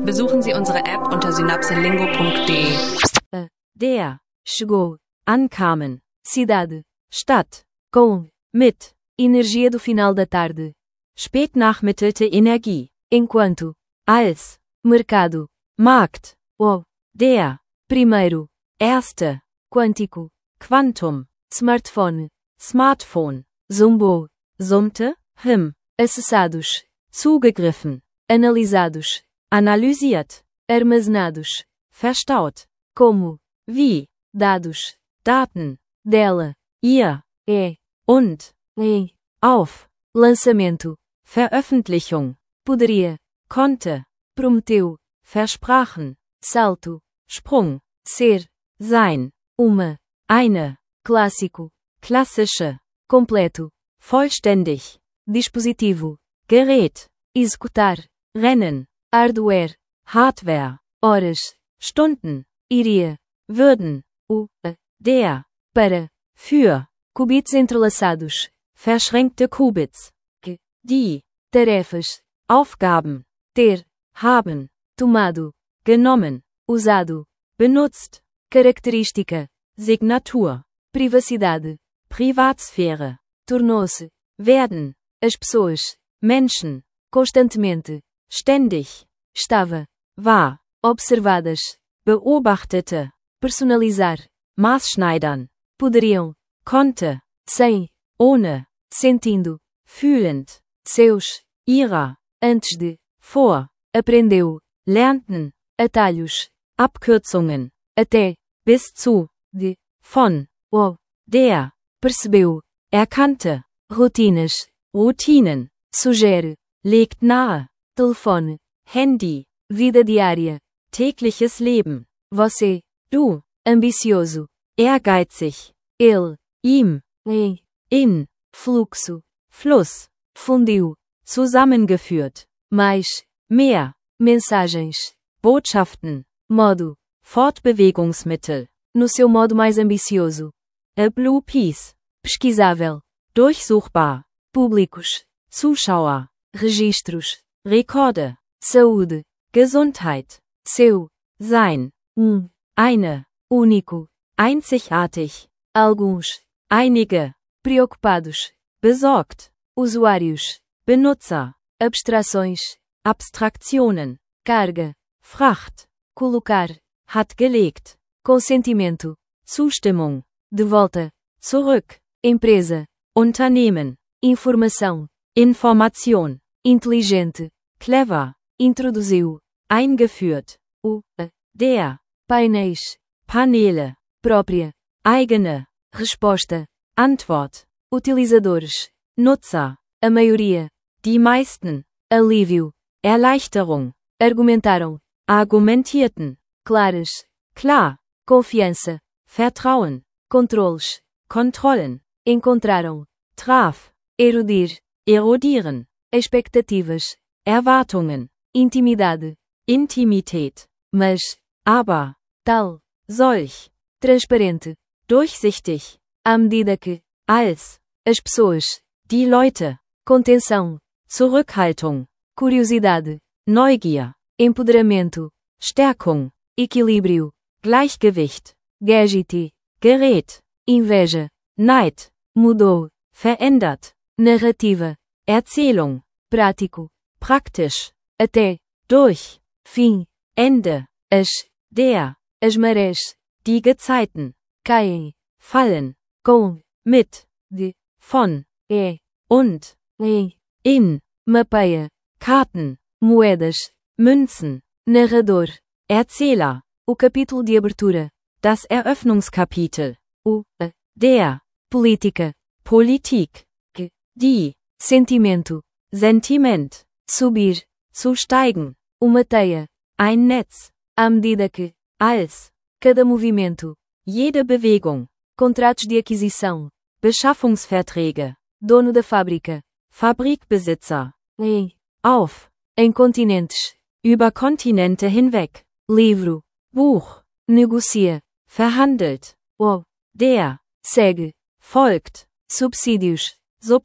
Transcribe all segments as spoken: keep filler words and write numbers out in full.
Besuchen Sie unsere App unter synapselingo punkt de. A, der, chegou, ankamen, cidade, Stadt, com, mit, energia do final da tarde, spätnachmittelte Energie, enquanto, als, mercado, Markt, o, der, primeiro, erste, quântico, Quantum, smartphone, Smartphone, zumbou, summte, him, acessados, zugegriffen, analisados, analysiert, armazenados, verstaut, como, wie, dados, Daten, dela, ihr, é, und, em, auf, lançamento, Veröffentlichung, poderia, konnte, prometeu, versprachen, salto, Sprung, ser, sein, uma, eine, clássico, klassische, completo, vollständig, dispositivo, Gerät, executar, rennen, hardware, Hardware, horas, Stunden, iria, würden, o, a, der, para, für, qubits entrelaçados, verschränkte Qubits, que, die, tarefas, Aufgaben, ter, haben, tomado, genommen, usado, benutzt, característica, Signatur, privacidade, Privatsphäre, tornou-se, werden, as pessoas, Menschen, constantemente, ständig, estava, war, observadas, beobachtete, personalizar, maßschneidern, poderiam, konnte, sem, ohne, sentindo, fühlend, seus, ihrer, antes de, vor, aprendeu, lernten, atalhos, Abkürzungen, até, bis zu, de, von, o, der, percebeu, erkannte, rotinas, Routinen, sugere, legt nahe, telefone, Handy, vida diária, tägliches Leben, você, du, ambicioso, ehrgeizig, ele, ihm, em, in, fluxo, Fluss, fundiu, zusammengeführt, mais, mehr, mensagens, Botschaften, modo, Fortbewegungsmittel, no seu modo mais ambicioso, a Blue Piece, pesquisável, durchsuchbar, públicos, Zuschauer, registros, Rekorde, saúde, Gesundheit, seu, sein, um, eine, único, einzigartig, alguns, einige, preocupados, besorgt, usuários, Benutzer, abstrações, Abstraktionen, carga, Fracht, colocar, hat gelegt, consentimento, Zustimmung, de volta, zurück, empresa, Unternehmen, informação, Information, inteligente, clever, introduziu, eingeführt, o, a, der, painéis, Paneele, própria, eigene, resposta, Antwort, utilizadores, Nutzer, a maioria, die meisten, alívio, Erleichterung, argumentaram, argumentierten, claras, klar, confiança, Vertrauen, controles, Kontrollen, encontraram, traf, erudir, erodieren, expectativas, Erwartungen, intimidade, Intimität, mas, aber, tal, solch, transparente, durchsichtig, à medida que, als, as pessoas, die Leute, contenção, Zurückhaltung, curiosidade, Neugier, empoderamento, Stärkung, equilíbrio, Gleichgewicht, gadget, Gerät, inveja, Neid, mudou, verändert, narrativa, Erzählung, prático, praktisch, até, durch, fim, Ende, as, der, as marés, die Gezeiten, caem, fallen, com, mit, de, von, é, und, em, in, mapeia, Karten, moedas, Münzen, narrador, Erzähler, o capítulo de abertura, das Eröffnungskapitel, o, a, der, política, Politik, que, die, sentimento, Sentiment, subir, zu steigen, uma teia, ein Netz, à medida que, als, cada movimento, jede Bewegung, contratos de aquisição, Beschaffungsverträge, dono da fábrica, Fabrikbesitzer, em, auf, em continentes, über Kontinente hinweg, livro, Buch, negocia, verhandelt, o, der, segue, folgt, subsídios,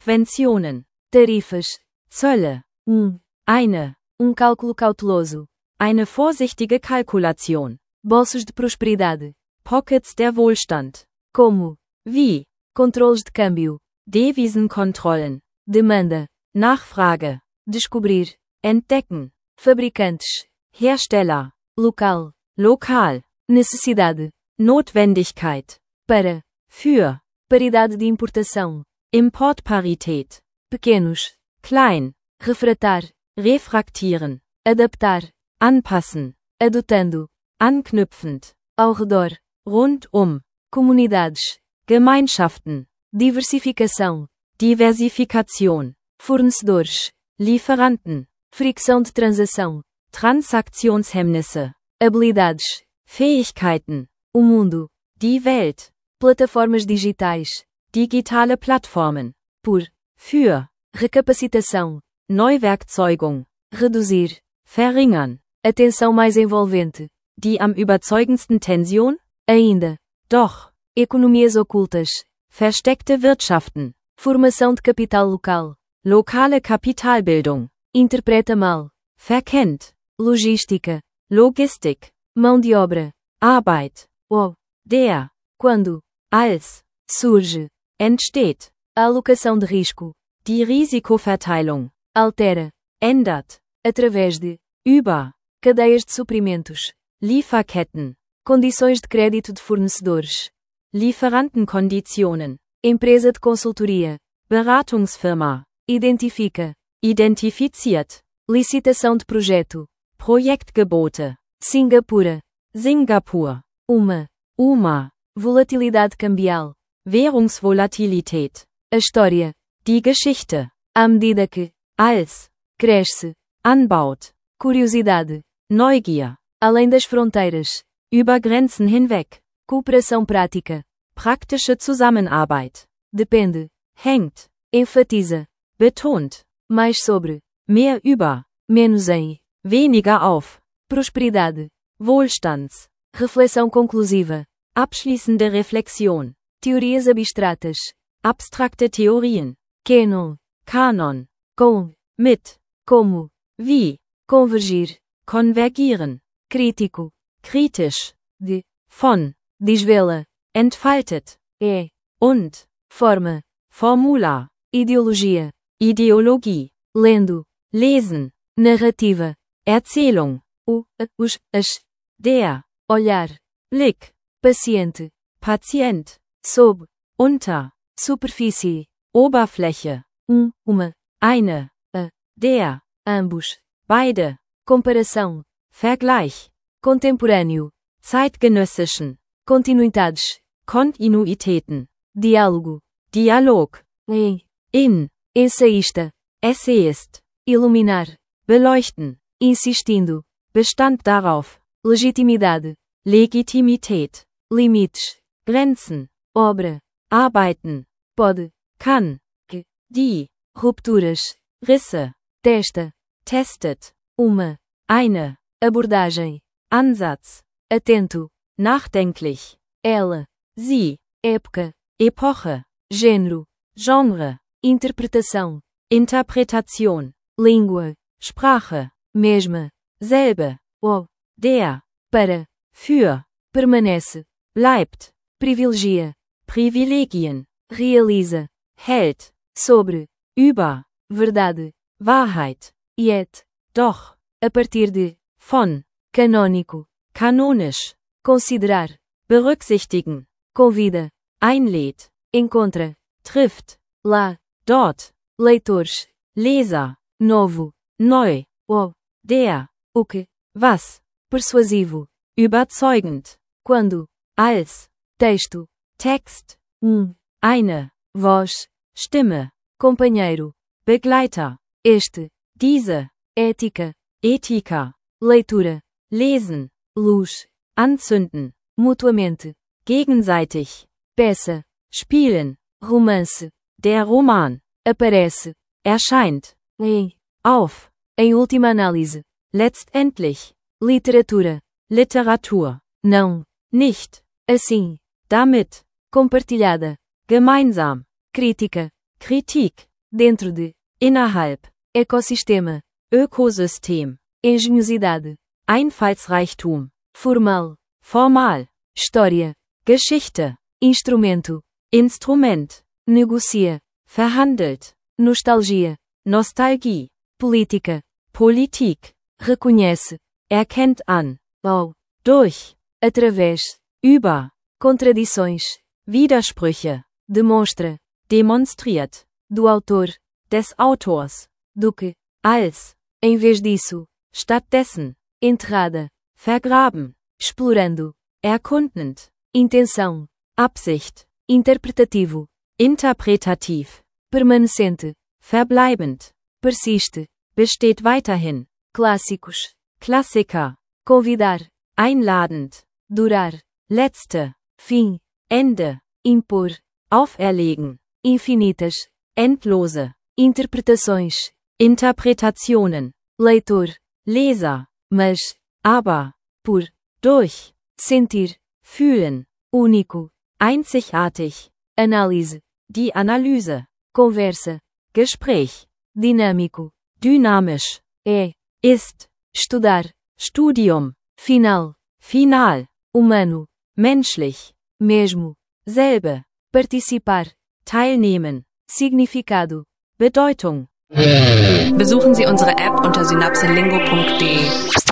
Subventionen, tarifas, Zölle, um, eine, um cálculo cauteloso, Eine vorsichtige Kalkulation. Bolsos de prosperidade. Pockets der Wohlstand. Como? Wie? Controles de câmbio. Devisenkontrollen. Demanda. Nachfrage. Descobrir. Entdecken. Fabricantes. Hersteller. Local. Lokal. Necessidade. Notwendigkeit. Para. Für. Paridade de importação. Importparität. Pequenos. Klein. Refratar. Refraktieren. Adaptar. Anpassen. Adotando. Anknüpfend. Ao redor. Rundum. Comunidades. Gemeinschaften. Diversificação. Diversifikation. Fornecedores. Lieferanten. Fricção de transação. Transaktionshemmnisse. Habilidades. Fähigkeiten. O mundo. Die Welt. Plataformas digitais. Digitale Plattformen. Por. Für. Recapacitação. Neuwerkzeugung. Reduzir. Verringern. Atenção mais envolvente. Die am überzeugendsten Tension? Ainda. Doch. Economias ocultas. Versteckte Wirtschaften. Formação de capital local. Lokale Kapitalbildung. Interpreta mal. Verkennt. Logística. Logistik. Mão de obra. Arbeit. O. Der. Quando. Als. Surge. Entsteht. A alocação de risco. Die Risikoverteilung. Altera. Ändert. Através de. Über. Cadeias de suprimentos. Lieferketten. Condições de crédito de fornecedores. Lieferantenkonditionen. Empresa de consultoria. Beratungsfirma. Identifica. Identifiziert. Licitação de projeto. Projektgebote. Singapura. Singapur. Uma. U M A. Volatilidade cambial. Währungsvolatilität. A história. Die Geschichte. À medida que. Als. Cresce. Anbaut. Curiosidade. Neugier. Além das fronteiras. Über Grenzen hinweg. Cooperação prática. Praktische Zusammenarbeit. Depende. Hängt. Enfatiza. Betont. Mais sobre. Mehr über. Menos em. Weniger auf. Prosperidade. Wohlstands. Reflexão conclusiva. Abschließende Reflexion. Teorias abstratas. Abstrakte Theorien. Canon. Kanon. Com. Mit. Como. Wie. Convergir. Konvergieren. Crítico. Kritisch. De. Von. Desvela. Entfaltet. É. Und. Forma. Formular. Ideologia. Ideologie. Lendo. Lesen. Narrativa. Erzählung. O. A, os. As. Der. Olhar. Blick. Paciente. Patient. Sob. Unter. Superfície. Oberfläche. Um. Uma. Eine. A. Der. Ambos. Beide. Comparação. Vergleich. Contemporâneo. Zeitgenössischen. Continuidades. Kontinuitäten. Diálogo. Dialog. Em. In. Ensaísta. Essayist. Iluminar. Beleuchten. Insistindo. Bestand darauf. Legitimidade. Legitimität. Limites. Grenzen. Obra. Arbeiten. Pode. Kann. Que. Die. Rupturas. Risse. Testa. Testet. Uma. Eine. Abordagem. Ansatz. Atento. Nachdenklich. Ela. Sie. Época. Epoche. Gênero. Genre. Interpretação. Interpretation. Língua. Sprache. Mesma. Selbe. O. Der. Para. Für. Permanece. Bleibt. Privilegia. Privilegien. Realiza. Hält. Sobre. Über. Verdade. Wahrheit. Yet. Doch. A partir de. Von. Canônico. Kanonisch. Considerar. Berücksichtigen. Convida. Einlädt. Encontra. Trifft. Lá. Dort. Leitores. Leser. Novo. Neu. O. Der. O que. Was. Persuasivo. Überzeugend. Quando. Als. Texto. Text. Um. Eine. Voz. Stimme. Companheiro. Begleiter. Este. Diese. Ética. Ethiker. Leitura. Lesen. Luz. Anzünden. Mutuamente. Gegenseitig. Peça. Spielen. Romance. Der Roman. Aparece. Erscheint. Em. Auf. Em última análise. Letztendlich. Literatura. Literatur. Não. Nicht. Assim. Damit. Compartilhada. Gemeinsam. Crítica. Kritik. Dentro de. Innerhalb. Ecossistema. Ökosystem. Engenhosidade. Einfallsreichtum, formal, formal, história, Geschichte, instrumento, Instrument, negocia, verhandelt, nostalgia, Nostalgie, política, Politik, reconhece, erkennt an, ao, durch, através, über, contradições, Widersprüche, demonstra, demonstriert, do autor, des Autors, do que, als, em vez disso, stattdessen, enterrada, vergraben, explorando, erkundend, intenção, Absicht, interpretativo, interpretativ, permanecente, verbleibend, persiste, besteht weiterhin, clássicos, Klassiker, convidar, einladend, durar, letzte, fim, Ende, impor, auferlegen, infinitas, endlose, interpretações, Interpretationen, leitor, Leser, mas, aber, por, durch, sentir, fühlen, único, einzigartig, análise, die Analyse, conversa, Gespräch, dinâmico, dynamisch, é, ist, estudar, Studium, final, final, humano, menschlich, mesmo, selbe, participar, teilnehmen, significado. Bedeutung. Besuchen Sie unsere App unter synapselingo punkt de.